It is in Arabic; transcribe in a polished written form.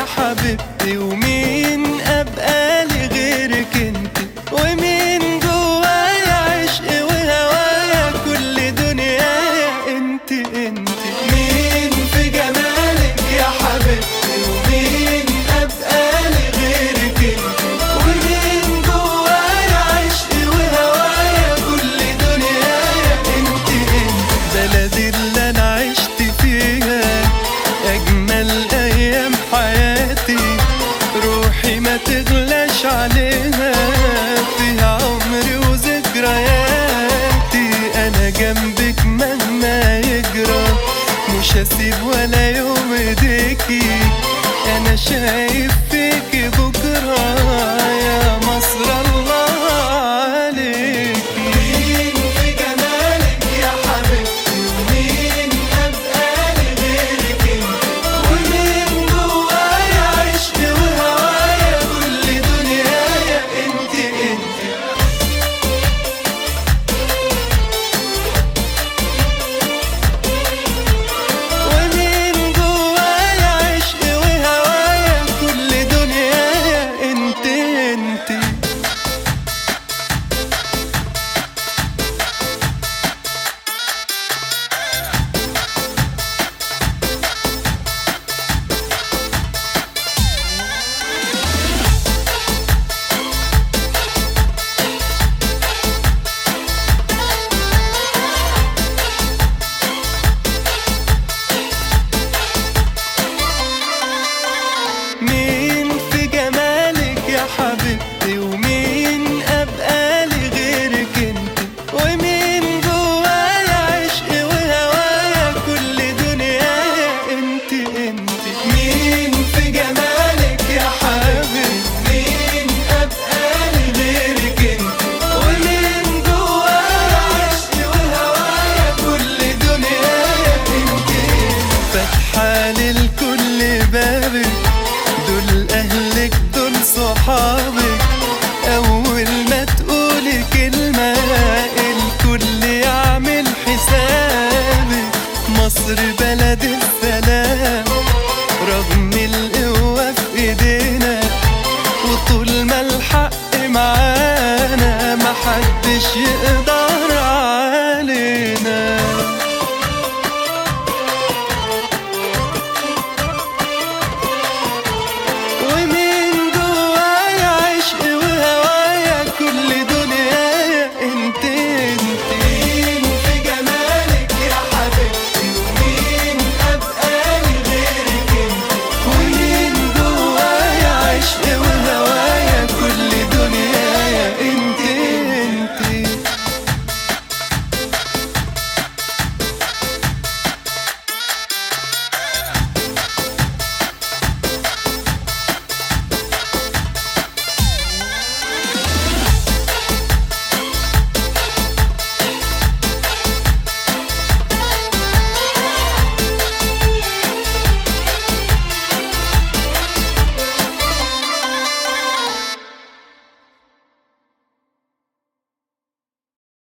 حبيبتي، ومين ابقى لي غيرك انت، ومين جوايا عشق وهوايا كل دنيايا انت انت. مين في جمالك يا حبيبتي، ومين ابقى لي غيرك انت، ومين جوايا عشق وهوايا كل دنيايا انت انت. بلدي اللي انا عشت فيها اجمل ايام حياتي، روحي ما تغلاش عليها، فيها عمري وذكرياتي. انا جنبك مهما يجرى، مش هسيب ولا يوم ايديكي. انا شايف